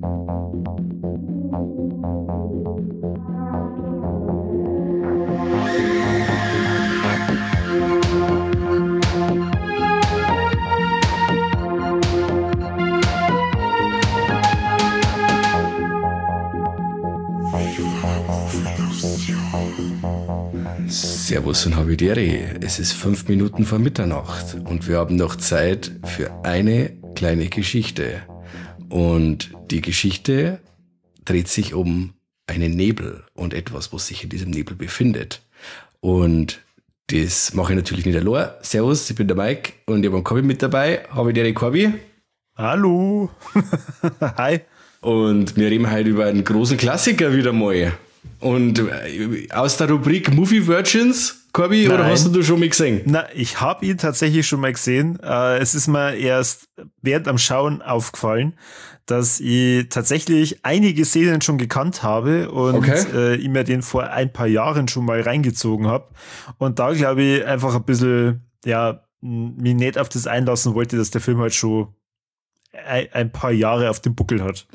Servus und Habitere, es ist 5 Minuten vor Mitternacht und wir haben noch Zeit für eine kleine Geschichte. Und die Geschichte dreht sich um einen Nebel und etwas, was sich in diesem Nebel befindet. Und das mache ich natürlich nicht allein. Servus, ich bin der Mike und ich habe einen Korbi mit dabei. Habitere Korbi. Hallo. Hi. Und wir reden heute über einen großen Klassiker wieder mal. Und aus der Rubrik Movie Virgins, Corby, oder hast du schon mal gesehen? Na, ich habe ihn tatsächlich schon mal gesehen. Es ist mir erst während am Schauen aufgefallen, dass ich tatsächlich einige Szenen schon gekannt habe und ich mir den vor ein paar Jahren schon mal reingezogen habe. Und da glaube ich einfach ein bisschen, mich nicht auf das einlassen wollte, dass der Film halt schon ein paar Jahre auf dem Buckel hat.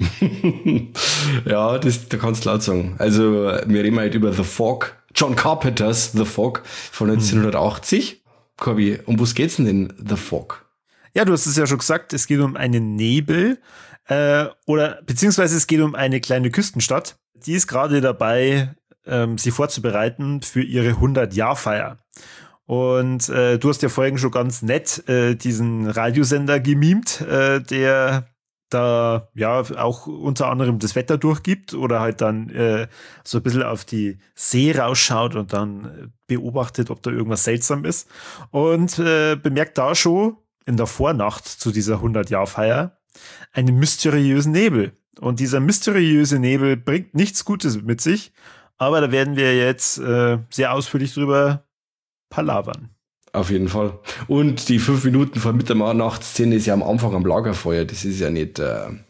Ja, da kannst du laut sagen. Also, wir reden halt über The Fog, John Carpenters The Fog von 1980. Corby, um was geht's denn in The Fog? Ja, du hast es ja schon gesagt, es geht um einen Nebel, beziehungsweise es geht um eine kleine Küstenstadt. Die ist gerade dabei, sich vorzubereiten für ihre 100-Jahr-Feier. Und du hast ja vorhin schon ganz nett diesen Radiosender gemimt, der da ja auch unter anderem das Wetter durchgibt oder halt dann so ein bisschen auf die See rausschaut und dann beobachtet, ob da irgendwas seltsam ist. Und bemerkt da schon in der Vornacht zu dieser 100-Jahr-Feier einen mysteriösen Nebel. Und dieser mysteriöse Nebel bringt nichts Gutes mit sich, aber da werden wir jetzt sehr ausführlich drüber palavern. Auf jeden Fall. Und die 5 Minuten vor Mitternacht-Szene ist ja am Anfang am Lagerfeuer. Das ist ja nicht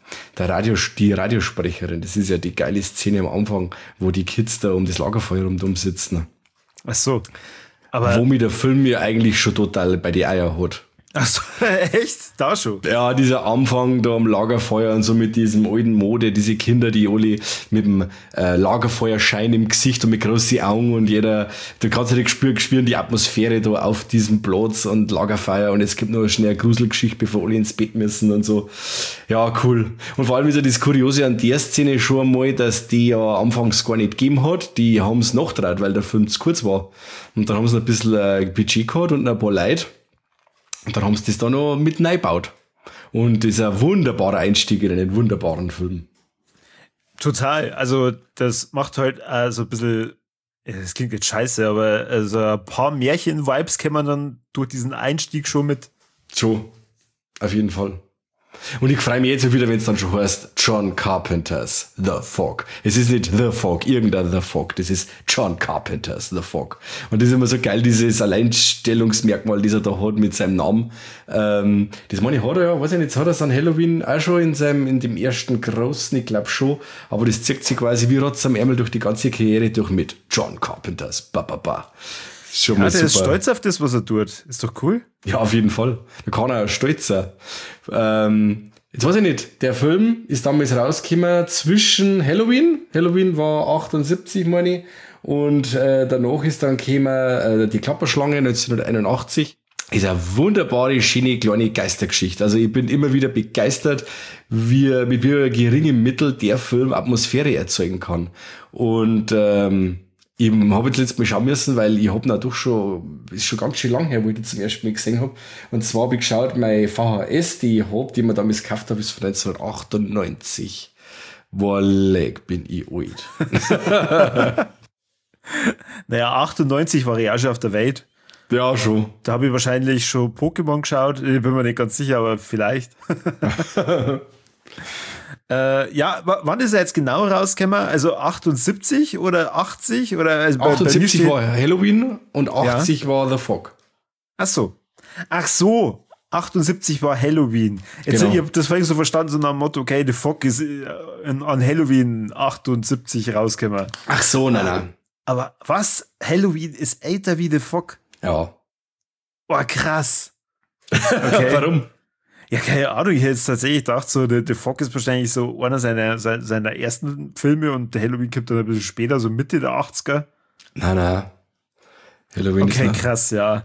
die Radiosprecherin. Das ist ja die geile Szene am Anfang, wo die Kids da um das Lagerfeuer rundum sitzen. Ach so. Aber womit der Film mir eigentlich schon total bei die Eier hat. Ach so, echt? Da schon? Ja, dieser Anfang da am Lagerfeuer und so mit diesem alten Mode, diese Kinder, die alle mit dem Lagerfeuerschein im Gesicht und mit großen Augen und du kannst ja spüren die Atmosphäre da auf diesem Platz und Lagerfeuer und es gibt noch schnell eine Gruselgeschichte, bevor alle ins Bett müssen und so. Ja, cool. Und vor allem ist ja das Kuriose an der Szene schon einmal, dass die ja anfangs gar nicht gegeben hat. Die haben es nachgedreht, weil der Film zu kurz war. Und dann haben sie ein bisschen Budget gehabt und ein paar Leute. Und dann haben sie das da noch mit reingebaut. Und das ist ein wunderbarer Einstieg in einen wunderbaren Film. Total. Also, das macht halt so ein bisschen, das klingt jetzt scheiße, aber also ein paar Märchen-Vibes kann man dann durch diesen Einstieg schon mit. So, auf jeden Fall. Und ich freue mich jetzt wieder, wenn es dann schon heißt John Carpenters The Fog. Es ist nicht The Fog, irgendein The Fog. Das ist John Carpenters The Fog. Und das ist immer so geil, dieses Alleinstellungsmerkmal, das er da hat mit seinem Namen. Das meine ich, hat er ja, weiß ich nicht, hat er an Halloween auch schon in dem ersten großen, ich glaube schon. Aber das zieht sich quasi wie Rotz am Ärmel durch die ganze Karriere durch mit John Carpenters. Schon ja, mal der super. Ist stolz auf das, was er tut. Ist doch cool. Ja, auf jeden Fall. Da kann er stolz sein. Jetzt weiß ich nicht, der Film ist damals rausgekommen zwischen Halloween. Halloween war 78, meine ich. Und danach ist dann gekommen die Klapperschlange 1981. Ist eine wunderbare, schöne, kleine Geistergeschichte. Also ich bin immer wieder begeistert, mit wie geringem Mittel der Film Atmosphäre erzeugen kann. Und ich habe jetzt letztes Mal schauen müssen, weil ich habe doch schon, ist schon ganz schön lang her, wo ich die zum ersten Mal gesehen habe. Und zwar habe ich geschaut, meine VHS, die mir damals gekauft habe, ist von 1998. Walleck, bin ich alt. Naja, 98 war ich auch schon auf der Welt. Ja, schon. Da habe ich wahrscheinlich schon Pokémon geschaut. Ich bin mir nicht ganz sicher, aber vielleicht. Wann ist er jetzt genau rausgekommen? Also 78 oder 80? Oder also 78 war Halloween und 80 war The Fog. Ach so, 78 war Halloween. Jetzt Genau. Ich habe das vorhin so verstanden, so nach dem Motto, okay, The Fog ist an Halloween 78 rausgekommen. Ach so, nein. Aber was? Halloween ist älter wie The Fog? Ja. Oh, krass. Okay. Warum? Ja, keine Ahnung, ich hätte jetzt tatsächlich gedacht, so, der Fog ist wahrscheinlich so einer seiner ersten Filme und der Halloween kommt dann ein bisschen später, so Mitte der 80er. Nein. Halloween okay, ist krass, ja.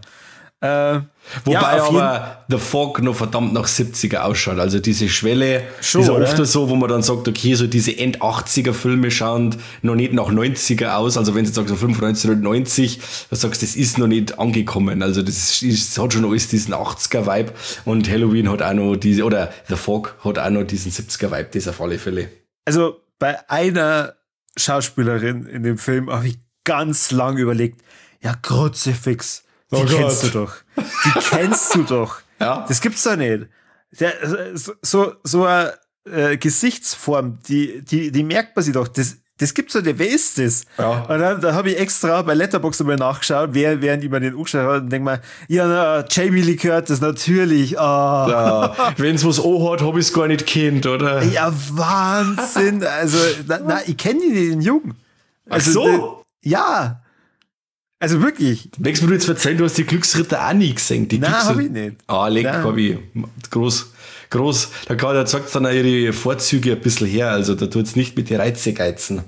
Wobei aber The Fog noch verdammt nach 70er ausschaut. Also diese Schwelle schon, ist ja oder? oft so, wo man dann sagt, okay, so diese End-80er-Filme schauen noch nicht nach 90er aus. Also wenn du sagst, so 95 oder 90, dann sagst du, das ist noch nicht angekommen. Also das hat schon alles diesen 80er-Vibe und Halloween hat auch noch oder The Fog hat auch noch diesen 70er-Vibe, das auf alle Fälle. Also bei einer Schauspielerin in dem Film habe ich ganz lang überlegt, ja, Kruzifix. Die kennst du doch. Die kennst du doch. Ja. Das gibt's doch nicht. So eine Gesichtsform, die merkt man sich doch. Das gibt's doch nicht. Wer ist das? Ja. Und dann habe ich extra bei Letterboxd mal nachgeschaut, während ich mir den angeschaut habe und denke mal, ja, Jamie Lee Curtis, natürlich. Ja, wenn's was hat, hab ich's gar nicht kennt, oder? Ja, Wahnsinn. Also, ich kenne den Jungen. Also, Ach so? Ja. Also wirklich. Magst du mir jetzt erzählen, du hast die Glücksritter auch nie gesehen? Nein, hab ich nicht. Ah, leck, Nein. hab ich. Groß. Da zeigt dann auch ihre Vorzüge ein bisschen her. Also da tut's nicht mit den Reize geizen.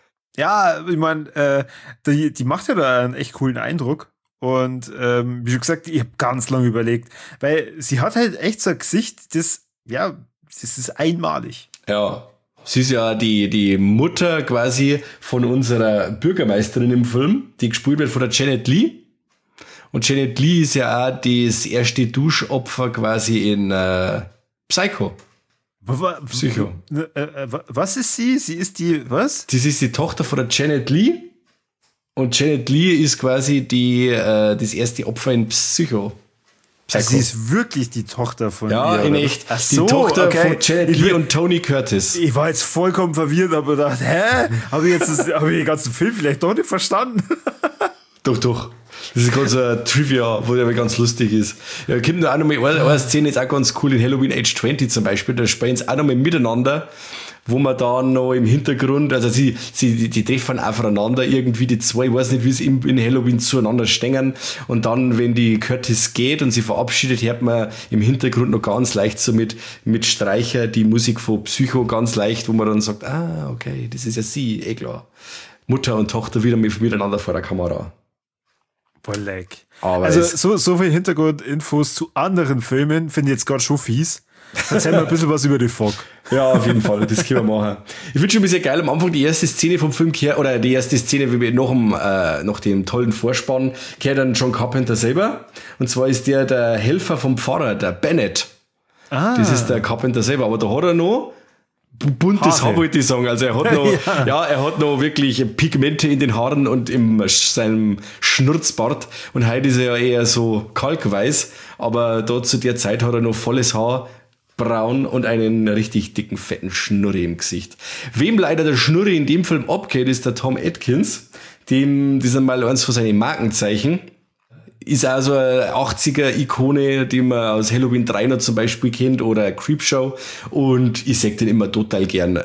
Ja, ich meine, die macht ja da einen echt coolen Eindruck. Und wie schon gesagt, ich habe ganz lange überlegt. Weil sie hat halt echt so ein Gesicht, das ist einmalig. Ja. Sie ist ja die Mutter quasi von unserer Bürgermeisterin im Film, die gespielt wird von der Janet Leigh. Und Janet Leigh ist ja auch das erste Duschopfer quasi in Psycho. Psycho. Was ist sie? Sie ist die, was? Das ist die Tochter von der Janet Leigh. Und Janet Leigh ist quasi das erste Opfer in Psycho. Also sie ist wirklich die Tochter von Ja, ihr. in oder? echt. Ach Die so, Tochter okay. von Janet Leigh und Tony Curtis. Ich war jetzt vollkommen verwirrt, aber dachte, habe ich den ganzen Film vielleicht doch nicht verstanden? Doch. Das ist ganz ein Trivia, wo der ganz lustig ist. Ja, gibt noch auch noch mal eine Szene, ist auch ganz cool, in Halloween Age 20 zum Beispiel, da spielen sie auch noch mal miteinander, wo man da noch im Hintergrund, also die treffen aufeinander irgendwie, die zwei, ich weiß nicht, wie sie in Halloween zueinander stehen, und dann, wenn die Curtis geht und sie verabschiedet, hört man im Hintergrund noch ganz leicht so mit Streicher die Musik von Psycho ganz leicht, wo man dann sagt, okay, das ist ja sie, klar. Mutter und Tochter wieder miteinander vor der Kamera. Boah, leck. Aber also so viel Hintergrundinfos zu anderen Filmen finde ich jetzt gerade schon fies. Erzähl mal ein bisschen was über die Fog. Ja, auf jeden Fall, das können wir machen. Ich finde schon ein bisschen geil, am Anfang die erste Szene vom Film oder die erste Szene, wie wir nach dem tollen Vorspann, gehört dann John Carpenter selber. Und zwar ist der Helfer vom Pfarrer, der Bennett. Das ist der Carpenter selber, aber da hat er noch buntes Haar, wollte ich sagen. Also er hat noch, er hat noch wirklich Pigmente in den Haaren und in seinem Schnurzbart. Und heute ist er ja eher so kalkweiß, aber da zu der Zeit hat er noch volles Haar, braun und einen richtig dicken, fetten Schnurri im Gesicht. Wem leider der Schnurri in dem Film abgeht, ist der Tom Atkins. Das ist einmal eins von seinen Markenzeichen. Ist auch so eine 80er-Ikone, die man aus Halloween 3 noch zum Beispiel kennt, oder Creepshow. Und ich sag den immer total gern.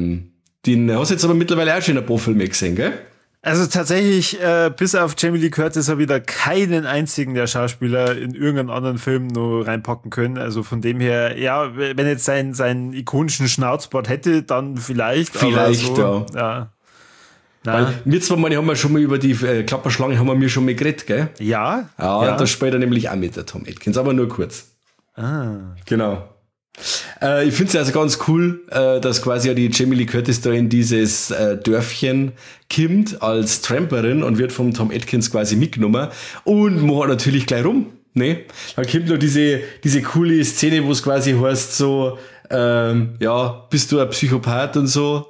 Den hast du jetzt aber mittlerweile auch schon in ein paar Filme gesehen, gell? Also tatsächlich, bis auf Jamie Lee Curtis habe ich da keinen einzigen der Schauspieler in irgendeinen anderen Film nur reinpacken können. Also von dem her, ja, wenn jetzt seinen ikonischen Schnauzbart hätte, dann vielleicht. Vielleicht, aber so, ja. Weil wir zwei Mal haben wir schon mal über die Klapperschlange haben wir schon mal geredet, gell? Ja. Ja. Da spielt er nämlich auch mit, der Tom Atkins, aber nur kurz. Genau. Ich finde es also ganz cool, dass quasi ja die Jamie Lee Curtis da in dieses Dörfchen kommt als Tramperin und wird vom Tom Atkins quasi mitgenommen und macht natürlich gleich rum. Ne? Dann kommt noch diese coole Szene, wo es quasi heißt so, bist du ein Psychopath und so?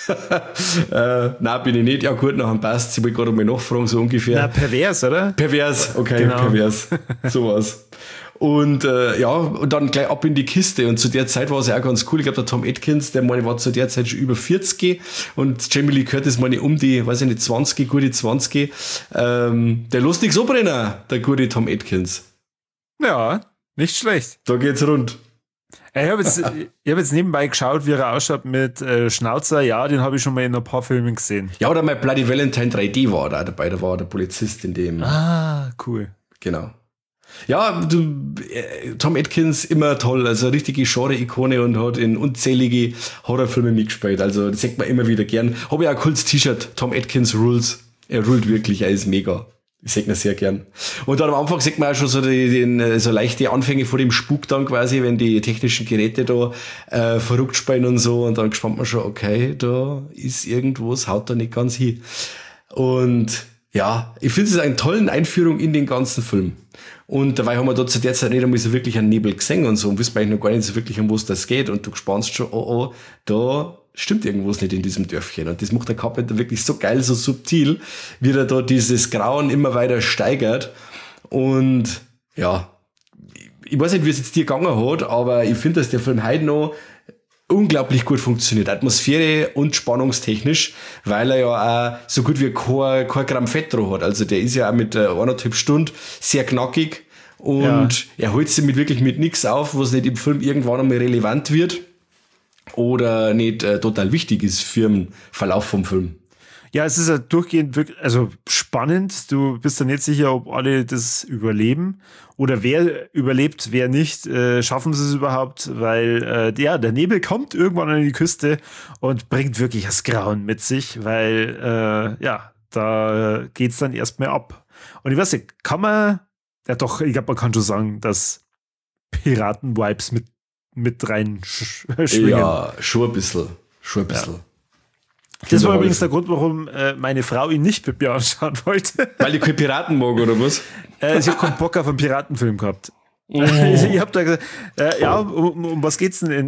Nein, bin ich nicht. Ja gut, nachher passt. Ich will gerade mal nachfragen, so ungefähr. Na, pervers, oder? Pervers, okay, genau. Pervers. Sowas. Und und dann gleich ab in die Kiste. Und zu der Zeit war es ja auch ganz cool. Ich glaube, der Tom Atkins, der war zu der Zeit schon über 40 und Jamie Lee Curtis um die, weiß ich nicht, 20, gute 20. Der lässt nichts abbrennen, der gute Tom Atkins. Ja, nicht schlecht. Da geht's rund. Ich habe jetzt nebenbei geschaut, wie er ausschaut mit Schnauzer. Ja, den habe ich schon mal in ein paar Filmen gesehen. Ja, oder mein Bloody Valentine 3D war da dabei. Da war der Polizist in dem. Ah, cool. Genau. Ja, Tom Atkins immer toll, also eine richtige Genre-Ikone und hat in unzählige Horrorfilme mitgespielt. Also das sieht man immer wieder gern. Habe ich auch ein cooles T-Shirt, Tom Atkins Rules. Er ruled wirklich, er ist mega. Ich sehe ihn sehr gern. Und dann am Anfang sieht man auch schon so so leichte Anfänge vor dem Spuk dann quasi, wenn die technischen Geräte da verrückt spielen und so. Und dann gespannt man schon, okay, da ist irgendwas, haut da nicht ganz hin. Und ja, ich finde es eine tolle Einführung in den ganzen Film. Und dabei haben wir da zu der Zeit nicht einmal so wirklich einen Nebel gesehen und so und wissen eigentlich noch gar nicht so wirklich, um was das geht. Und du spannst schon, da stimmt irgendwas nicht in diesem Dörfchen. Und das macht der Carpenter wirklich so geil, so subtil, wie er da dieses Grauen immer weiter steigert. Und ja, ich weiß nicht, wie es jetzt dir gegangen hat, aber ich finde, dass der Film heute noch unglaublich gut funktioniert, Atmosphäre und spannungstechnisch, weil er ja auch so gut wie kein Gramm Fett drauf hat. Also der ist ja auch mit 1,5 Stunden sehr knackig und er holt sich wirklich mit nichts auf, was nicht im Film irgendwann einmal relevant wird oder nicht total wichtig ist für den Verlauf vom Film. Ja, es ist ja durchgehend wirklich, also spannend. Du bist dann nicht sicher, ob alle das überleben oder wer überlebt, wer nicht. Schaffen sie es überhaupt? Weil der Nebel kommt irgendwann an die Küste und bringt wirklich das Grauen mit sich, weil da geht's dann erstmal ab. Und ich weiß nicht, kann man, ja doch, ich glaube, man kann schon sagen, dass Piraten-Vibes mit rein schwingen. Ja, schon ein bisschen. Ja. Das war übrigens der Grund, warum meine Frau ihn nicht mit mir anschauen wollte. Weil die keine Piraten mag, oder was? Ich habe keinen Bock auf einen Piratenfilm gehabt. Ich habe da gesagt, um was geht's denn?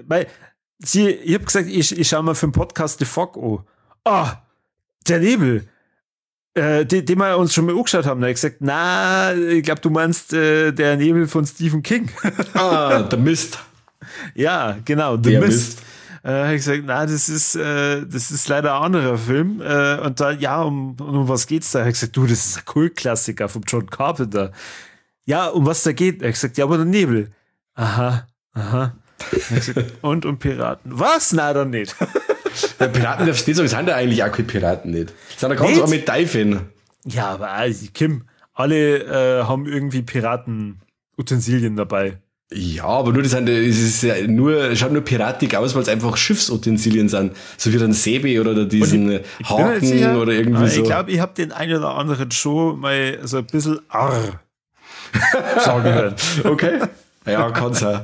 Ich habe gesagt, ich schaue mal für den Podcast The Fog an. Ah, der Nebel. Den wir uns schon mal angeschaut haben. Da habe ich gesagt, na, ich glaube, du meinst der Nebel von Stephen King. Der Mist. Ja, genau, The Mist. Habe ich gesagt, na, das ist leider ein anderer Film. Und da, ja, um was geht's da? Habe ich gesagt, du, das ist ein Kultklassiker von John Carpenter. Ja, um was da geht? Habe ich gesagt, ja, aber der Nebel. Aha. Gesagt, und um Piraten. Was? Na, dann nicht. Ja, Piraten darfst du nicht sagen, sind ja eigentlich auch keine Piraten nicht. Das sind ja ganz auch mit Teifen. Ja, aber Kim, alle haben irgendwie Piraten-Utensilien dabei. Ja, aber nur schaut nur piratig aus, weil es einfach Schiffsutensilien sind. So wie ein Säbe oder diesen Haken oder irgendwie so. Ich glaube, ich habe den einen oder anderen schon mal so ein bisschen arr sagen hören. Okay. Ja, kann's auch.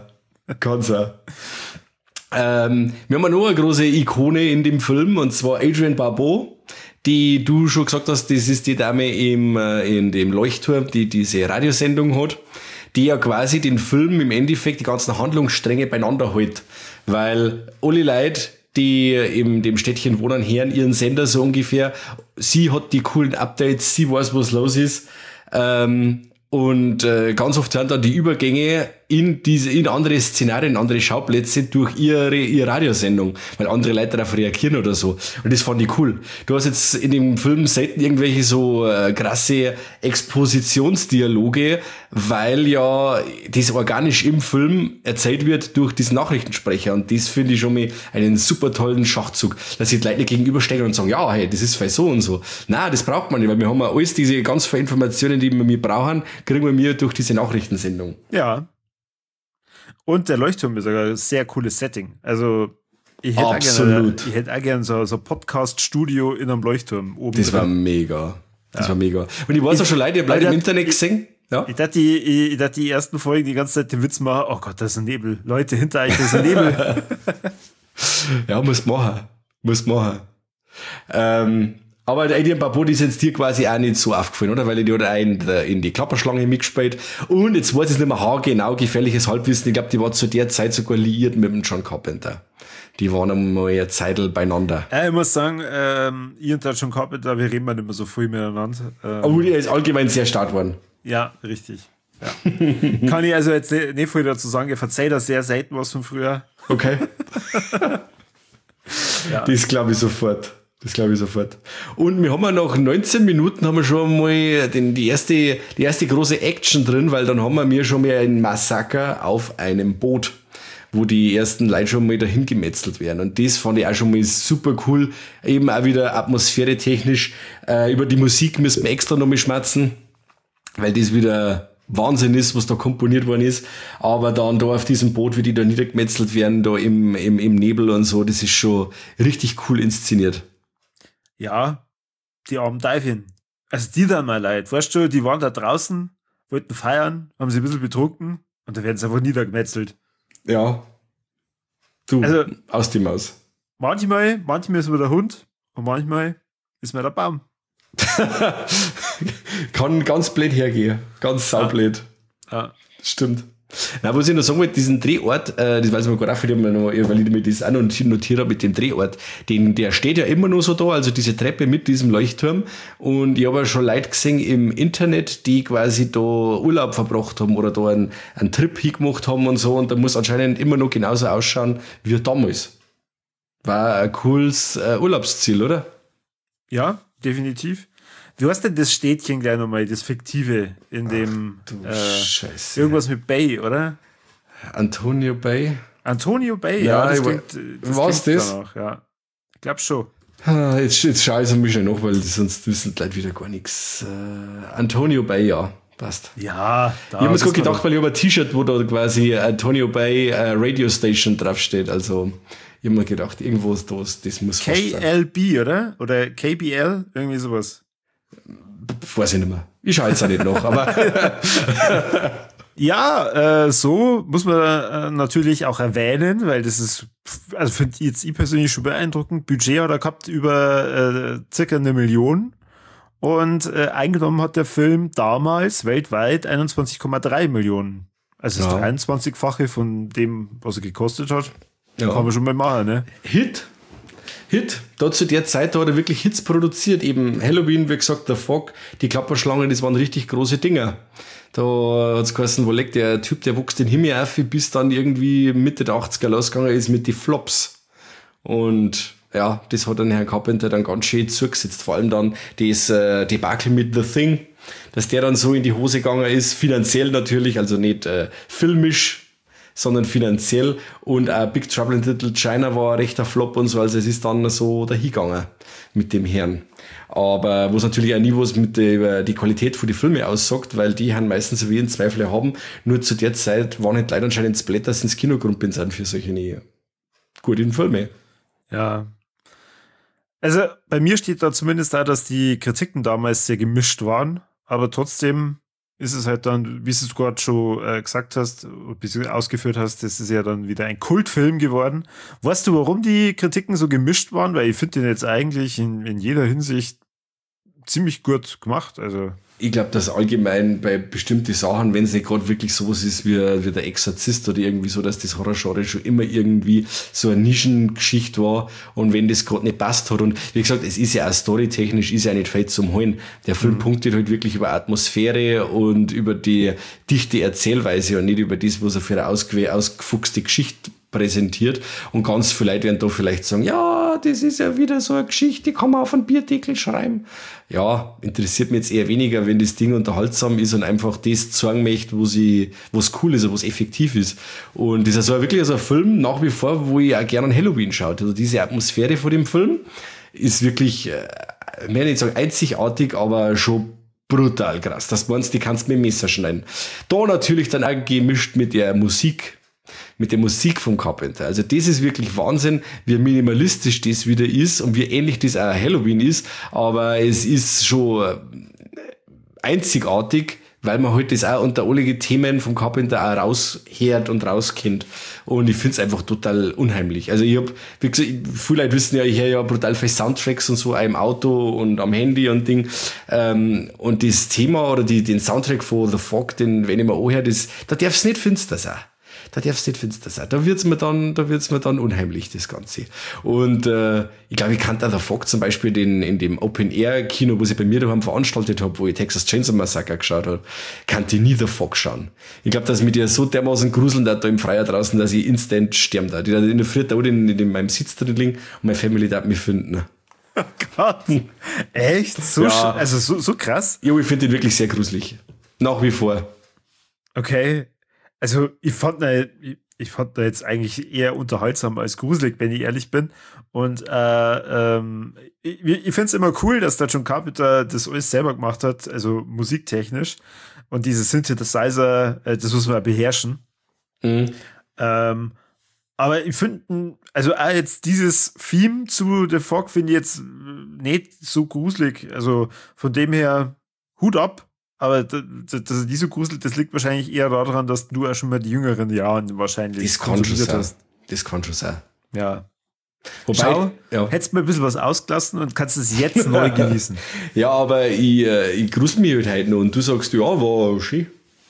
Wir haben noch eine große Ikone in dem Film, und zwar Adrienne Barbeau, die du schon gesagt hast, das ist die Dame in dem Leuchtturm, die diese Radiosendung hat, die ja quasi den Film im Endeffekt die ganzen Handlungsstränge beieinander hält. Weil alle Leute, die in dem Städtchen wohnen, hören ihren Sender so ungefähr. Sie hat die coolen Updates, sie weiß, was los ist. Und ganz oft sind dann die Übergänge in andere Szenarien, in andere Schauplätze durch ihre Radiosendung, weil andere Leute darauf reagieren oder so. Und das fand ich cool. Du hast jetzt in dem Film selten irgendwelche so krasse Expositionsdialoge, weil ja das organisch im Film erzählt wird durch diesen Nachrichtensprecher. Und das finde ich schon mal einen super tollen Schachzug, dass sich die Leute gegenüberstehen und sagen, ja, hey, das ist vielleicht so und so. Nein, das braucht man nicht, weil wir haben ja alles diese ganz viele Informationen, die wir brauchen, kriegen wir durch diese Nachrichtensendung. Ja. Und der Leuchtturm ist sogar ein sehr cooles Setting. Also, ich hätte auch gerne so ein Podcast-Studio in einem Leuchtturm oben. Das war mega. Und ich weiß auch schon leider, ihr bleibt im Internet gesehen. Ja. Ich dachte, die ersten Folgen die ganze Zeit den Witz machen, oh Gott, da ist ein Nebel. Leute, hinter euch, da ist ein Nebel. Ja, muss machen. Aber der Adrienne Barbeau, die ist jetzt dir quasi auch nicht so aufgefallen, oder? Weil die hat auch in die Klapperschlange mitgespielt. Und jetzt weiß ich nicht mehr haargenau, gefährliches Halbwissen. Ich glaube, die war zu der Zeit sogar liiert mit dem John Carpenter. Die waren einmal eine Zeitl beieinander. Ich muss sagen, ich und der John Carpenter, wir reden mal nicht mehr so viel miteinander. Aber er ist allgemein sehr stark geworden. Ja, richtig. Ja. Kann ich also jetzt nicht viel dazu sagen. Ich verzeihe da sehr selten was von früher. Okay. Ja. Das glaube ich sofort. Und wir haben ja nach 19 Minuten haben wir schon mal die erste große Action drin, weil dann haben wir schon mal ein Massaker auf einem Boot, wo die ersten Leute schon mal dahin gemetzelt werden. Und das fand ich auch schon mal super cool. Eben auch wieder atmosphäretechnisch. Über die Musik müssen wir extra noch mal schmatzen, weil das wieder Wahnsinn ist, was da komponiert worden ist. Aber dann da auf diesem Boot, wie die da niedergemetzelt werden, da im Nebel und so, das ist schon richtig cool inszeniert. Ja, die armen Teufel. Also die dann mal leid. Weißt du, die waren da draußen, wollten feiern, haben sie ein bisschen betrunken und da werden sie einfach niedergemetzelt. Ja. Du, also, aus die Maus. Manchmal ist man der Hund und manchmal ist man der Baum. Kann ganz blöd hergehen. Ganz saublöd. Ja. Stimmt. Na, was ich noch sagen wollte, diesen Drehort, das weiß ich mir gerade auch wieder noch, weil ich mir das auch noch notiert habe mit dem Drehort, der steht ja immer noch so da, also diese Treppe mit diesem Leuchtturm. Und ich habe ja schon Leute gesehen im Internet, die quasi da Urlaub verbracht haben oder da einen Trip hingemacht haben und so. Und da muss anscheinend immer noch genauso ausschauen wie damals. War ein cooles Urlaubsziel, oder? Ja, definitiv. Wie heißt denn das Städtchen gleich nochmal, das Fiktive in dem Scheiße. Irgendwas mit Bay, oder? Antonio Bay? Antonio Bay, ja, das klingt was das? Danach, ja. Ich glaube schon. Jetzt schaue ich es ein bisschen nach, weil sonst wissen die Leute wieder gar nichts. Antonio Bay, ja, passt. Ja, da. Ich habe mir gerade gedacht, weil ich habe ein T-Shirt, wo da quasi Antonio Bay Radio Station draufsteht, also ich habe mir gedacht, irgendwo das muss KLB, oder? Oder KBL, irgendwie sowas. Weiß ich nicht mehr. Ich schaue jetzt auch nicht nach, aber. Ja, so muss man natürlich auch erwähnen, weil das ist, also finde ich persönlich schon beeindruckend. Budget hat er gehabt über circa 1 Million und eingenommen hat der Film damals weltweit 21,3 Millionen. Also das 23-fache von dem, was er gekostet hat. Ja. Kann man schon mal machen, ne? Hit. Da zu der Zeit, da hat er wirklich Hits produziert. Eben Halloween, wie gesagt, The Fog, die Klapperschlangen, das waren richtig große Dinger. Da hat es geheißen, wo legt der Typ, der wuchs den Himmel auf, bis dann irgendwie Mitte der 80er losgegangen ist mit die Flops. Und ja, das hat dann Herrn Carpenter dann ganz schön zugesetzt. Vor allem dann das Debakel mit The Thing, dass der dann so in die Hose gegangen ist, finanziell natürlich, also nicht filmisch, sondern finanziell. Und Big Trouble in Little China war ein rechter Flop und so, also es ist dann so dahingegangen mit dem Herrn. Aber wo es natürlich auch nie was über die Qualität von den Filmen aussagt, weil die haben meistens so wie einen Zweifel haben. Nur zu der Zeit waren halt leider anscheinend Splatters ins Kinogrundbild sind für solche guten Filme. Ja. Also bei mir steht da zumindest da, dass die Kritiken damals sehr gemischt waren, aber trotzdem ist es halt dann, wie du es gerade schon gesagt hast, bis du ausgeführt hast, das ist ja dann wieder ein Kultfilm geworden. Weißt du, warum die Kritiken so gemischt waren? Weil ich finde den jetzt eigentlich in jeder Hinsicht ziemlich gut gemacht. Also ich glaube, dass allgemein bei bestimmten Sachen, wenn es nicht gerade wirklich sowas ist wie der Exorzist oder irgendwie so, dass das Horrorgenre schon immer irgendwie so eine Nischengeschichte war und wenn das gerade nicht passt hat und wie gesagt, es ist ja auch storytechnisch, ist ja nicht fett zum Holen. Der Film punktet halt wirklich über Atmosphäre und über die dichte Erzählweise und nicht über das, was er für eine ausgefuchste Geschichte präsentiert und ganz viele Leute werden da vielleicht sagen, ja, das ist ja wieder so eine Geschichte, die kann man auf einen Bierdeckel schreiben. Ja, interessiert mich jetzt eher weniger, wenn das Ding unterhaltsam ist und einfach das zeigen möchte, was cool ist und was effektiv ist. Und das ist also wirklich so ein Film nach wie vor, wo ich auch gerne an Halloween schaue. Also diese Atmosphäre von dem Film ist wirklich, ich will nicht sagen einzigartig, aber schon brutal krass. Das meinst, die kannst du mit dem Messer schneiden. Da natürlich dann auch gemischt mit der Musik vom Carpenter. Also das ist wirklich Wahnsinn, wie minimalistisch das wieder ist und wie ähnlich das auch Halloween ist, aber es ist schon einzigartig, weil man halt das auch unter alle Themen vom Carpenter auch raushört und rauskennt. Und ich finde es einfach total unheimlich. Also ich habe, wie gesagt, viele Leute wissen ja, ich höre ja brutal viele Soundtracks und so, auch im Auto und am Handy und Ding. Und das Thema oder den Soundtrack von The Fog, den, wenn ich mir anhöre, da darf es nicht finster sein. Da wird's mir dann unheimlich, das Ganze. Und ich glaube, ich kannte auch The Fog zum Beispiel in dem Open-Air-Kino, was ich bei mir daheim veranstaltet habe, wo ich Texas Chainsaw Massacre geschaut habe, kannte ich nie The Fog schauen. Ich glaube, dass mich der so dermaßen gruseln da im Freier draußen, dass ich instant sterben da. Die da in der Früh da in meinem Sitz drin liegen und meine Family darf mich finden. Oh Gott. Echt? So, ja. Also so krass? Ja, ich finde den wirklich sehr gruselig. Nach wie vor. Okay. Also ich fand da jetzt eigentlich eher unterhaltsam als gruselig, wenn ich ehrlich bin. Und ich finde es immer cool, dass der John Carpenter das alles selber gemacht hat, also musiktechnisch. Und diese Synthesizer, das muss man beherrschen. Mhm. Aber ich finde, also auch jetzt dieses Theme zu The Fog finde ich jetzt nicht so gruselig. Also von dem her Hut ab. Aber dass die so gruselig, das liegt wahrscheinlich eher daran, dass du auch schon mal die jüngeren Jahren wahrscheinlich Das kann schon sein. hast. Das kann schon sein. Ja. Wobei, Schau, ja. hättest mal ein bisschen was ausgelassen und kannst es jetzt neu genießen. Ja, aber ich grusel mich halt heute noch und du sagst, ja, war schön.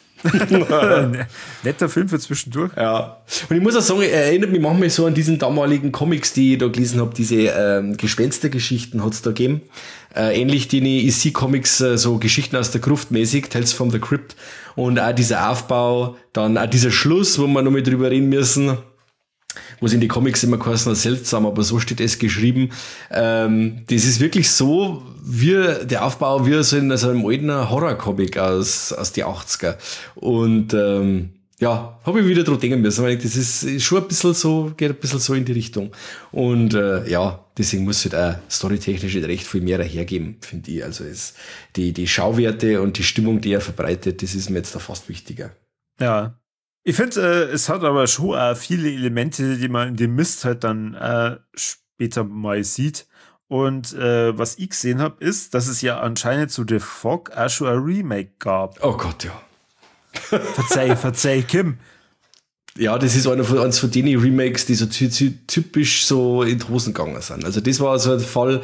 Netter Film für zwischendurch. Ja. Und ich muss auch sagen, er erinnert mich manchmal so an diesen damaligen Comics, die ich da gelesen habe, diese Gespenstergeschichten hat es da gegeben. Ähnlich die EC-Comics, so Geschichten aus der Gruft mäßig, Tales from the Crypt. Und auch dieser Aufbau, dann auch dieser Schluss, wo wir noch mal drüber reden müssen, wo es in die Comics immer geheißen hat, seltsam, aber so steht es geschrieben. Das ist wirklich so, wie der Aufbau wie so in so einem alten Horror-Comic aus die 80er. Und ja, habe ich wieder dran denken müssen, weil das ist schon ein bisschen so, geht ein bisschen so in die Richtung. Und ja, deswegen muss es halt auch storytechnisch recht viel mehr hergeben, finde ich. Also die Schauwerte und die Stimmung, die er verbreitet, das ist mir jetzt da fast wichtiger. Ja. Ich finde, es hat aber schon auch viele Elemente, die man in dem Mist halt dann später mal sieht. Und was ich gesehen habe, ist, dass es ja anscheinend zu The Fog auch schon ein Remake gab. Oh Gott, ja. Verzeih, Kim. Ja, das ist eins von den Remakes, die so typisch so in die Hosen gegangen sind. Also das war so ein Fall,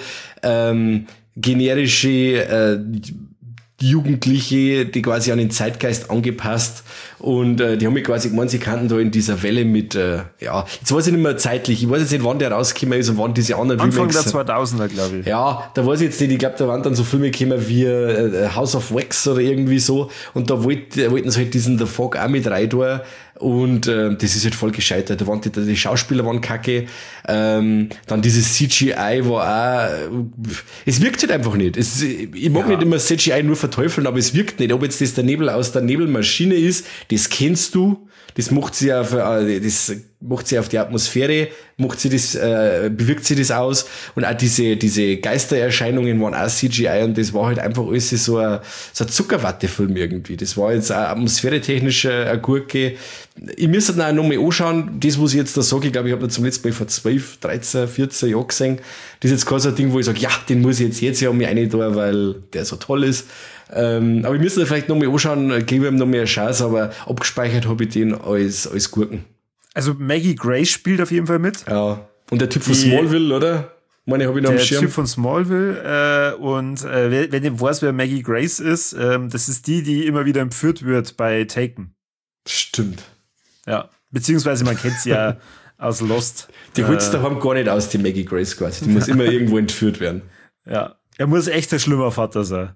generische Jugendliche, die quasi an den Zeitgeist angepasst und die haben mich quasi gemeint, sie kannten da in dieser Welle mit, ja, jetzt weiß ich nicht mehr zeitlich, ich weiß jetzt nicht, wann der rausgekommen ist und wann diese anderen Anfang Remakes. der 2000er, glaube ich. Ja, da weiß ich jetzt nicht, ich glaube, da waren dann so Filme gekommen wie House of Wax oder irgendwie so und da wollten sie halt diesen The Fog auch mit rein tun. Und das ist halt voll gescheitert. Da waren die Schauspieler waren kacke. Dann dieses CGI war auch... Es wirkt halt einfach nicht. Ich mag nicht immer CGI nur verteufeln, aber es wirkt nicht. Ob jetzt das der Nebel aus der Nebelmaschine ist, das kennst du. Das macht sie auf die Atmosphäre, bewirkt sie das aus. Und auch diese Geistererscheinungen waren auch CGI und das war halt einfach alles so ein Zuckerwatte-Film irgendwie. Das war jetzt auch atmosphäretechnisch eine Gurke. Ich müsste dann auch noch mal anschauen, das, was ich jetzt da sage, ich glaube, ich habe das zum letzten Mal vor 12, 13, 14 Jahren gesehen. Das ist jetzt kein so ein Ding, wo ich sage, ja, den muss ich jetzt ja um mich rein tun, weil der so toll ist. Aber ich müsste vielleicht noch mal anschauen, gebe ihm noch mehr Chance, aber abgespeichert habe ich den als Gurken. Also Maggie Grace spielt auf jeden Fall mit. Ja. Und der Typ von Smallville, oder? Meine habe ich noch am Schirm. Der Typ von Smallville. Und wenn ihr weiß, wer Maggie Grace ist, das ist die immer wieder entführt wird bei Taken. Stimmt. Ja. Beziehungsweise man kennt sie ja aus Lost. Die holt's daheim gar nicht aus, die Maggie Grace quasi. Die muss immer irgendwo entführt werden. Ja. Er muss echt ein schlimmer Vater sein.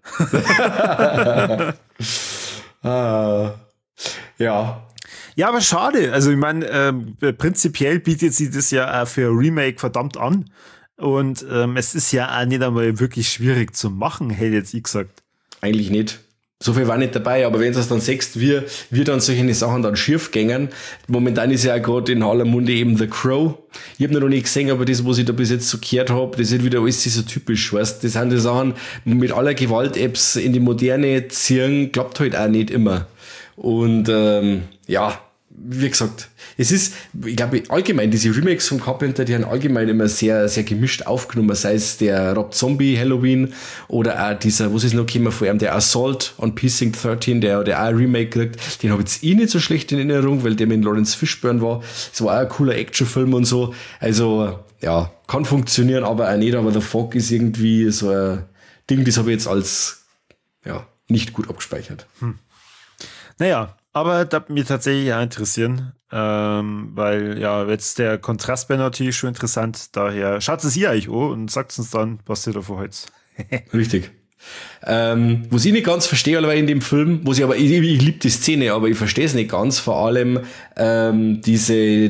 Ja. Ja, aber schade. Also ich meine, prinzipiell bietet sie das ja auch für Remake verdammt an. Und es ist ja auch nicht einmal wirklich schwierig zu machen, hätte jetzt ich gesagt. Eigentlich nicht. So viel war nicht dabei, aber wenn du es dann siehst, wie dann solche Sachen dann schief gängen. Momentan ist ja auch gerade in aller Munde eben The Crow. Ich habe noch nicht gesehen, aber das, was ich da bis jetzt so gehört habe, das ist wieder alles so typisch, weißt. Das sind die Sachen, mit aller Gewalt-Apps in die Moderne ziehen, klappt halt auch nicht immer. Und ja, wie gesagt, es ist, ich glaube, allgemein, diese Remakes von Carpenter, die haben allgemein immer sehr, sehr gemischt aufgenommen, sei es der Rob Zombie Halloween oder auch dieser, was ist noch gekommen vor allem, der Assault on Precinct 13, der auch ein Remake kriegt, den habe ich jetzt nicht so schlecht in Erinnerung, weil der mit Lawrence Fishburne war. Es war auch ein cooler Actionfilm und so. Also, ja, kann funktionieren, aber auch nicht, aber The Fog ist irgendwie so ein Ding, das habe ich jetzt als, ja, nicht gut abgespeichert. Naja, aber das mich tatsächlich auch interessieren, weil ja, jetzt der Kontrast wäre natürlich schon interessant, daher schaut es ihr euch an und sagt uns dann, was ihr davon haltet. Richtig. Was ich nicht ganz verstehe, aber in dem Film, ich liebe die Szene, aber ich verstehe es nicht ganz, vor allem wenn sie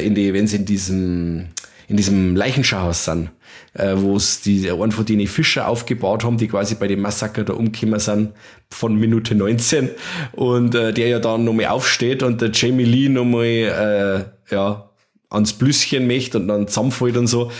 in diesem Leichenschauhaus sind, wo es einen von denen Fischer aufgebaut haben, die quasi bei dem Massaker da umgekommen sind von Minute 19 und der ja dann nochmal aufsteht und der Jamie Lee nochmal ans Blüsschen möchte und dann zusammenfällt und so.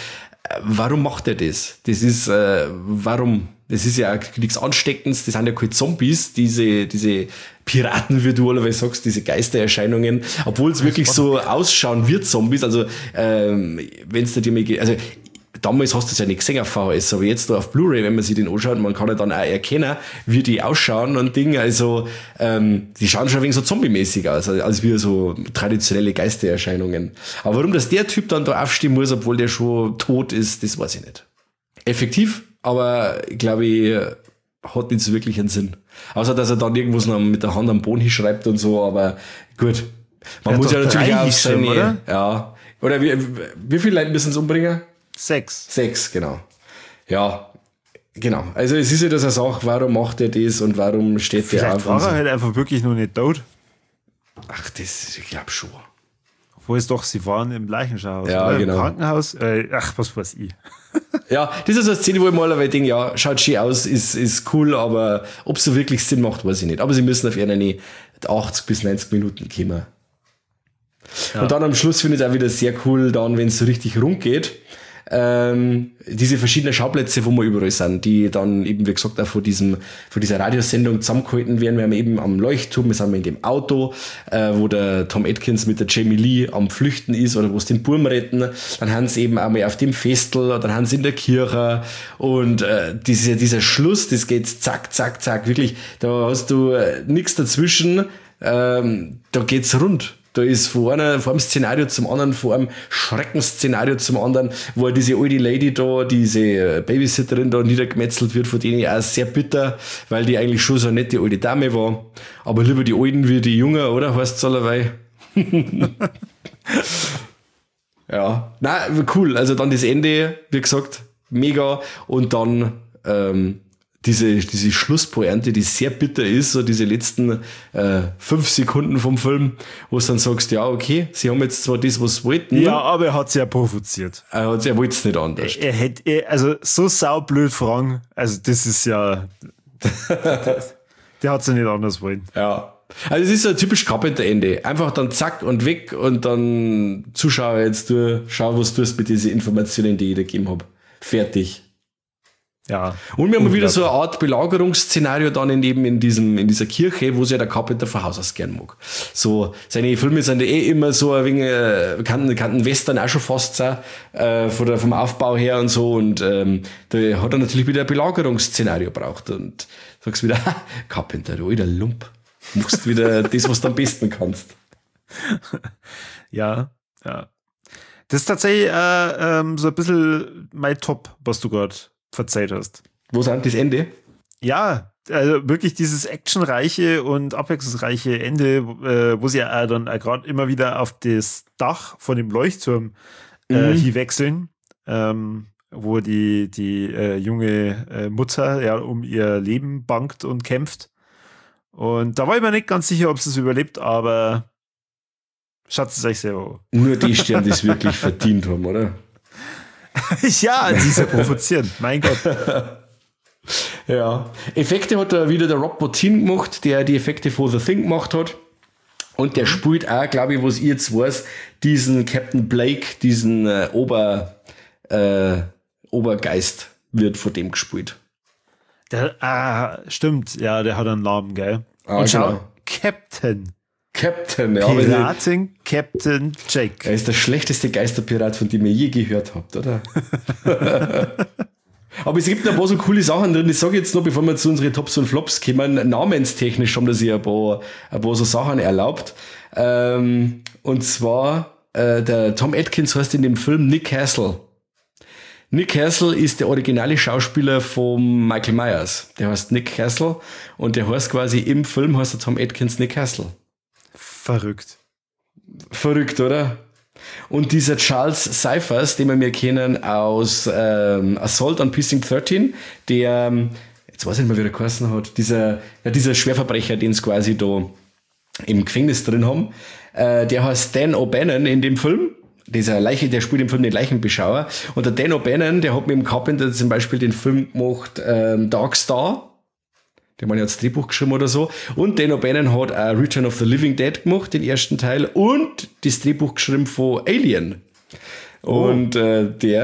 warum macht er das? Das ist, warum? Das ist ja nichts Ansteckendes, das sind ja keine Zombies, diese Piraten, wie du allerweise sagst, diese Geistererscheinungen, obwohl es wirklich so ausschauen wie Zombies, also wenn es dir mal also damals hast du es ja nicht gesehen auf VHS, aber jetzt da auf Blu-ray, wenn man sich den anschaut, man kann ja dann auch erkennen, wie die ausschauen und Dinge, also die schauen schon ein wenig so zombie-mäßig aus, als wie so traditionelle Geistererscheinungen. Aber warum das der Typ dann da aufstehen muss, obwohl der schon tot ist, das weiß ich nicht. Effektiv, aber ich glaube, hat nicht so wirklich einen Sinn. Außer, dass er dann irgendwas noch mit der Hand am Boden hinschreibt und so, aber gut. Man muss ja natürlich auch auf seine, oder? Ja. Oder wie viele Leute müssen es umbringen? 6, genau. Ja, genau. Also es ist ja das eine Sache, warum macht er das und warum steht der auf? Vielleicht war er halt einfach wirklich noch nicht tot. Ach, das, ich glaube schon. Obwohl es doch, sie waren im Leichenschauhaus, ja, oder? Genau. Im Krankenhaus. Was weiß ich. Ja, das ist so eine Szene, wo ich mal denke, ja, schaut schön aus, ist cool, aber ob es so wirklich Sinn macht, weiß ich nicht. Aber sie müssen auf eine 80 bis 90 Minuten kommen. Ja. Und dann am Schluss finde ich es auch wieder sehr cool, dann, wenn es so richtig rund geht, diese verschiedenen Schauplätze, wo wir überall sind, die dann eben, wie gesagt, auch von dieser Radiosendung zusammengehalten werden. Wir haben eben am Leuchtturm, wir sind in dem Auto, wo der Tom Atkins mit der Jamie Lee am Flüchten ist oder wo sie den Burm retten. Dann haben sie eben einmal auf dem Festel, dann haben sie in der Kirche und dieser Schluss, das geht zack, zack, zack, wirklich, da hast du nichts dazwischen, da geht's rund. Da ist von einem Szenario zum anderen, von einem Schreckensszenario zum anderen, wo diese alte Lady da, diese Babysitterin da niedergemetzelt wird, von denen ich auch sehr bitter, weil die eigentlich schon so eine nette alte Dame war. Aber lieber die Alten wie die Jungen, oder? Heißt es allerweil. Ja, nein, cool. Also dann das Ende, wie gesagt, mega. Und dann diese Schlusspointe, die sehr bitter ist, so diese letzten 5 Sekunden vom Film, wo du dann sagst, ja, okay, sie haben jetzt zwar das, was sie wollten. Ja, aber er hat es ja provoziert. Er wollte es nicht anders. Er hätte, also so saublöd fragen, also das ist ja, der hat es ja nicht anders wollen. Ja. Also es ist so ein typisch Carpenter-Ende. Einfach dann zack und weg und dann Zuschauer jetzt schau, was du tust mit diesen Informationen, die ich dir gegeben habe. Fertig. Ja. Und wir haben wieder so eine Art Belagerungsszenario dann in dieser Kirche, wo sich ja der Carpenter von Haus aus gern mag. So, seine Filme sind ja immer so ein wenig, kann Western auch schon fast sein, vom Aufbau her und so, und da hat er natürlich wieder ein Belagerungsszenario braucht und sagst wieder, Carpenter, du alter Lump, machst wieder das, was du am besten kannst. Ja. Das ist tatsächlich so ein bisschen mein Top, was du gerade verzeiht hast. Wo sind das Ende? Ja, also wirklich dieses actionreiche und abwechslungsreiche Ende, wo sie ja dann gerade immer wieder auf das Dach von dem Leuchtturm hinwechseln, wo die junge Mutter ja um ihr Leben bangt und kämpft. Und da war ich mir nicht ganz sicher, ob sie es überlebt, aber schaut es euch selber an. Nur die Sterne, die es wirklich verdient haben, oder? Ja, die ist ja provozierend, mein Gott. Ja, Effekte hat da wieder der Rob Bottin gemacht, der die Effekte von The Thing gemacht hat. Und der spielt auch, glaube ich, was ich jetzt weiß, diesen Captain Blake, diesen Obergeist wird von dem gespielt. Stimmt, ja, der hat einen Namen, gell? Und schau, genau. Captain, ja. Piraten, Captain Jake. Er ist der schlechteste Geisterpirat, von dem ihr je gehört habt, oder? Aber es gibt noch ein paar so coole Sachen drin. Ich sage jetzt noch, bevor wir zu unseren Tops und Flops kommen, namenstechnisch haben das ja ein paar so Sachen erlaubt. Und zwar, der Tom Atkins heißt in dem Film Nick Castle. Nick Castle ist der originale Schauspieler von Michael Myers. Der heißt Nick Castle und der heißt quasi im Film heißt der Tom Atkins Nick Castle. Verrückt, oder? Und dieser Charles Cyphers, den wir mir kennen aus Assault on Precinct 13, der, jetzt weiß ich nicht mehr, wie der geheißen hat, dieser Schwerverbrecher, den sie quasi da im Gefängnis drin haben, der heißt Dan O'Bannon in dem Film. Der spielt im Film den Leichenbeschauer. Und der Dan O'Bannon, der hat mit dem Carpenter zum Beispiel den Film gemacht, Dark Star. Der Mann hat das Drehbuch geschrieben oder so. Und Dan O'Bannon hat auch Return of the Living Dead gemacht, den ersten Teil. Und das Drehbuch geschrieben von Alien. Und der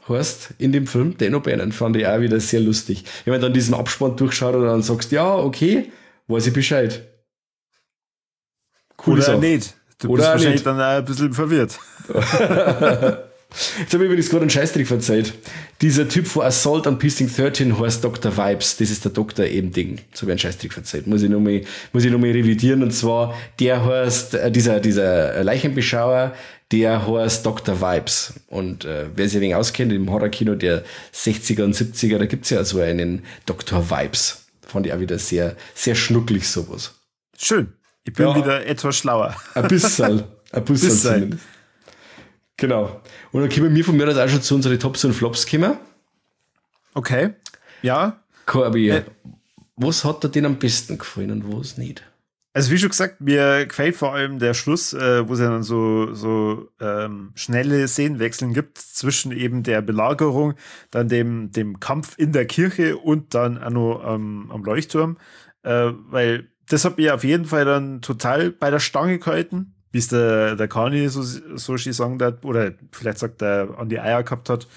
heißt in dem Film Dan O'Bannon, fand ich auch wieder sehr lustig. Wenn man dann diesen Abspann durchschaut und dann sagst, ja, okay, weiß ich Bescheid. Cool. Oder nicht. Du bist wahrscheinlich dann auch ein bisschen verwirrt. Jetzt habe ich übrigens gerade einen Scheißtrick verzeiht. Dieser Typ von Assault on Precinct 13 heißt Dr. Vibes. Das ist der Doktor eben Ding. So habe ich einen Scheißtrick verzeiht. Muss ich noch mal revidieren. Und zwar, der heißt, dieser Leichenbeschauer, der heißt Dr. Vibes. Und wer sich ein wenig auskennt, im Horrorkino der 60er und 70er, da gibt's ja so einen Dr. Vibes. Fand ich auch wieder sehr, sehr schnucklig sowas. Schön. Ich bin wieder etwas schlauer. Ein bisschen zumindest. Genau. Und dann kommen wir von mir auch schon zu unseren Tops und Flops kommen. Okay. Ja. Corby, was hat dir denn am besten gefallen und was nicht? Also wie schon gesagt, mir gefällt vor allem der Schluss, wo es ja dann so schnelle Szenenwechseln gibt zwischen eben der Belagerung, dann dem Kampf in der Kirche und dann auch noch am Leuchtturm. Weil das hat mir auf jeden Fall dann total bei der Stange gehalten, wie es der Kani so schön sagen hat, oder vielleicht sagt er an die Eier gehabt hat.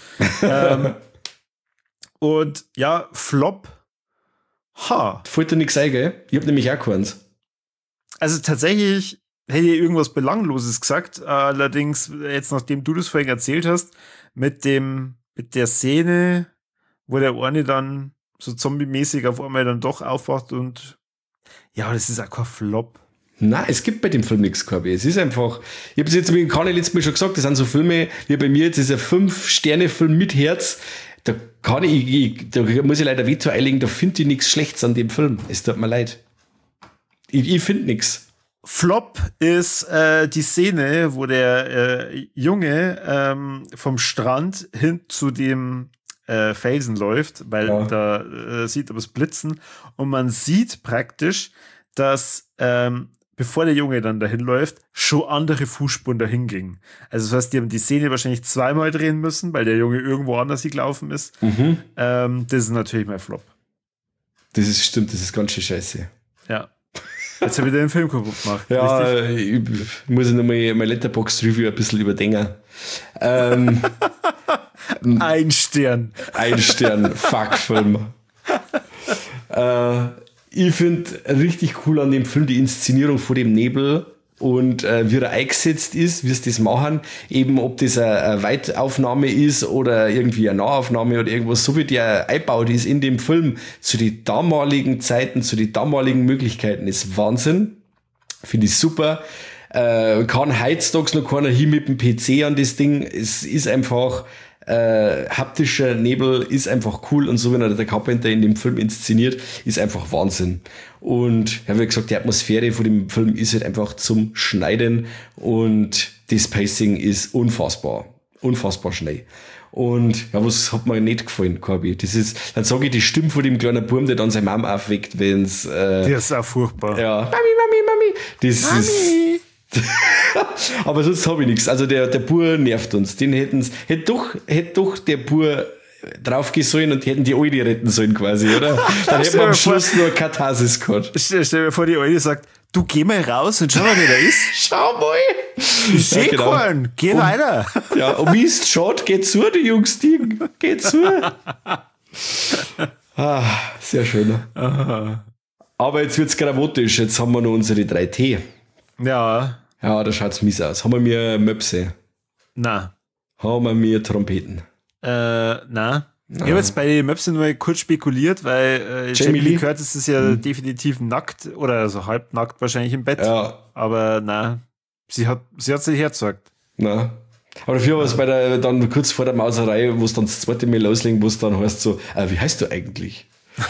Und ja, Flop. Fällt dir nichts ein, gell? Ich hab nämlich auch keins. Also tatsächlich hätte ich irgendwas Belangloses gesagt, allerdings jetzt, nachdem du das vorhin erzählt hast, mit der Szene, wo der eine dann so zombie-mäßig auf einmal dann doch aufwacht und ja, das ist auch kein Flop. Nein, es gibt bei dem Film nichts, Corby. Es ist einfach, ich habe es jetzt mit Kani letztes Mal schon gesagt, das sind so Filme, wie bei mir jetzt ist ein 5-Sterne-Film mit Herz. Da muss ich leider Veto einlegen, da finde ich nichts Schlechtes an dem Film. Es tut mir leid. Ich finde nichts. Flop ist die Szene, wo der Junge vom Strand hin zu dem Felsen läuft, weil da sieht er was blitzen und man sieht praktisch, dass bevor der Junge dann dahin läuft, schon andere Fußspuren dahin gingen. Also das heißt, die haben die Szene wahrscheinlich zweimal drehen müssen, weil der Junge irgendwo anders gelaufen ist. Das ist natürlich mein Flop. Stimmt, das ist ganz schön scheiße. Ja. Jetzt habe ich den Film kaputt gemacht. Ja, ich muss nochmal mein Letterboxd-Review ein bisschen überdenken. Ein Stern. Fuck-Film. Ich finde richtig cool an dem Film die Inszenierung vor dem Nebel und wie er eingesetzt ist, wie es das machen, eben ob das eine Weitaufnahme ist oder irgendwie eine Nahaufnahme oder irgendwas, so wie der eingebaut ist in dem Film zu den damaligen Zeiten, zu den damaligen Möglichkeiten, ist Wahnsinn. Finde ich super. Kann heutzutage noch keiner hin mit dem PC an das Ding. Es ist einfach haptischer Nebel, ist einfach cool und so, wenn er der Carpenter in dem Film inszeniert, ist einfach Wahnsinn. Und ja, wie gesagt, die Atmosphäre von dem Film ist halt einfach zum Schneiden und das Pacing ist unfassbar schnell. Und ja, was hat mir nicht gefallen, Corby? Das ist, dann sage ich die Stimme von dem kleinen Burm, der dann seine Mom aufweckt, wenn's der ist auch furchtbar. Ja. Mami. Das Mami. Ist aber sonst habe ich nichts. Also der Bur nervt uns. Den hätte doch der Bur draufgehen sollen und hätten die Alte retten sollen quasi, oder? Dann hätten wir am Schluss nur Katharsis gehabt. Stell dir vor, die Alte sagt, du geh mal raus und schau mal, wer da ist. Schau mal. Ich seh keinen. Geh weiter. Ja, und Mist, schaut, geht zu, die Jungs, geht zu. Sehr schön. Aha. Aber jetzt wird's gravatisch. Jetzt haben wir noch unsere 3T. Ja. Ja, da schaut's mies aus. Haben wir mir Möpse? Na. Haben wir mir Trompeten? Na. Ich habe jetzt bei den Möpse nur kurz spekuliert, weil Jamie Lee Curtis ist ja definitiv nackt oder so halbnackt wahrscheinlich im Bett. Ja. Aber na, sie hat sich hergezeigt. Na. Aber dafür war es dann kurz vor der Mauserei, wo es dann das zweite Mal loslegen, wo es dann heißt so, wie heißt du eigentlich?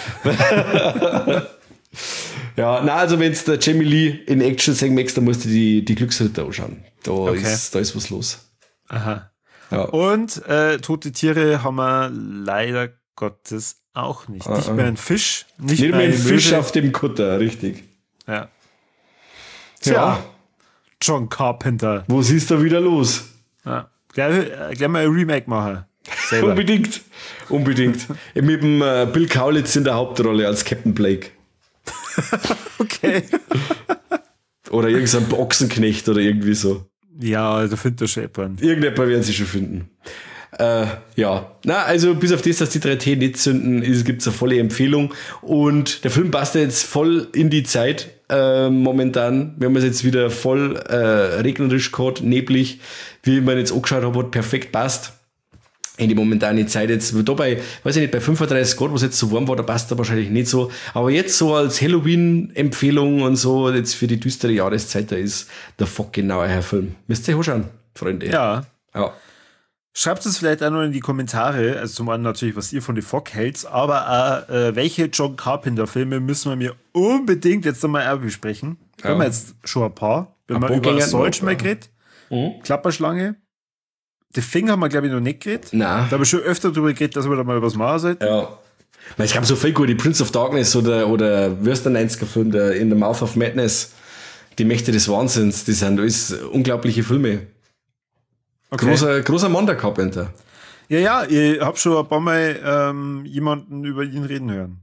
Ja, na, also wenn es der Jamie Lee in Action sehen möchtest, dann musst du die Glücksritter anschauen. Da ist was los. Aha. Ja. Und tote Tiere haben wir leider Gottes auch nicht. Nicht mehr ein Fisch, nicht mehr ein Fisch auf dem Kutter, richtig. Ja. Tja, John Carpenter. Was ist da wieder los? Ja. Gleich mal ein Remake machen. Selber. Unbedingt. Mit dem Bill Kaulitz in der Hauptrolle als Captain Blake. Okay. Oder irgendein Ochsenknecht oder irgendwie so. Ja, da findet ihr schon jemanden. Irgendjemand werden sie schon finden. Ja. Na, also bis auf das, dass die 3T nicht zünden, gibt's eine volle Empfehlung. Und der Film passt jetzt voll in die Zeit momentan. Wir haben es jetzt wieder voll regnerisch gehabt, neblig. Wie man jetzt angeschaut habe, hat perfekt passt. In die momentane Zeit jetzt, dabei, weiß ich nicht, bei 35 Grad, was jetzt so warm war, da passt er wahrscheinlich nicht so. Aber jetzt so als Halloween-Empfehlung und so, jetzt für die düstere Jahreszeit, da ist der Fock genau euer Film. Müsst ihr anschauen, Freunde. Ja. Schreibt es vielleicht auch noch in die Kommentare, also zum einen natürlich, was ihr von The Fog hält, aber auch, welche John Carpenter-Filme müssen wir mir unbedingt jetzt nochmal auch besprechen. Wir haben jetzt schon ein paar. Wir haben über Solch mal geredet, Klapperschlange. The Thing haben wir, glaube ich, noch nicht geredet. Nein. Da habe ich schon öfter drüber geredet, dass wir da mal was machen sollten. Ja. Es gab so viel gute Prince of Darkness oder wie ist der 90er-Film, der In the Mouth of Madness, Die Mächte des Wahnsinns, die sind alles unglaubliche Filme. Okay. Großer Mann, der Carpenter. Ja, ich habe schon ein paar Mal jemanden über ihn reden hören.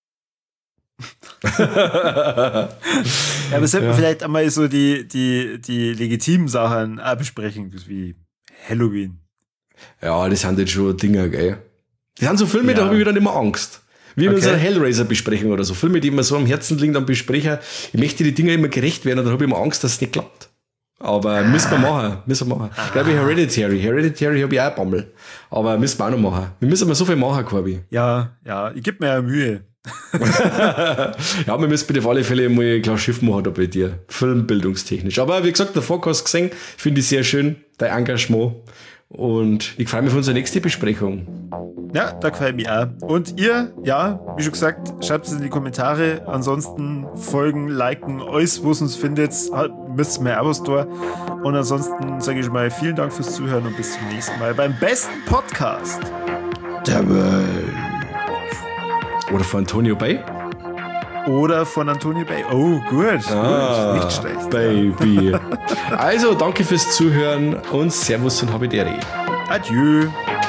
Ja, aber sollten wir vielleicht einmal so die legitimen Sachen auch besprechen, wie Halloween. Ja, das sind jetzt schon Dinger, gell. Das sind so Filme, da habe ich wieder nicht mehr Angst. Wie in unserer Hellraiser-Besprechung oder so. Filme, die mir so am Herzen liegen, am Besprecher. Ich möchte die Dinger immer gerecht werden und dann habe ich immer Angst, dass es nicht klappt. Aber müssen wir machen. Ich glaube, Hereditary habe ich auch ein Bammel. Aber müssen wir auch noch machen. Wir müssen mal so viel machen, Corby. Ja, ich gebe mir ja Mühe. Ja, wir müssen bitte auf alle Fälle mal ein kleines Schiff machen da bei dir. Filmbildungstechnisch. Aber wie gesagt, der Forecast gesehen, finde ich sehr schön, dein Engagement. Und ich freue mich auf unsere nächste Besprechung. Ja, da gefällt mir auch. Und ihr, wie schon gesagt, schreibt es in die Kommentare. Ansonsten folgen, liken, alles, wo es uns findet. Müsst ihr mir auch was da. Und ansonsten sage ich schon mal vielen Dank fürs Zuhören und bis zum nächsten Mal beim besten Podcast der Welt. Oder von Antonio Bay. Oh, gut. Nicht schlecht. Baby. Also, danke fürs Zuhören und Servus und Habidere. Adieu.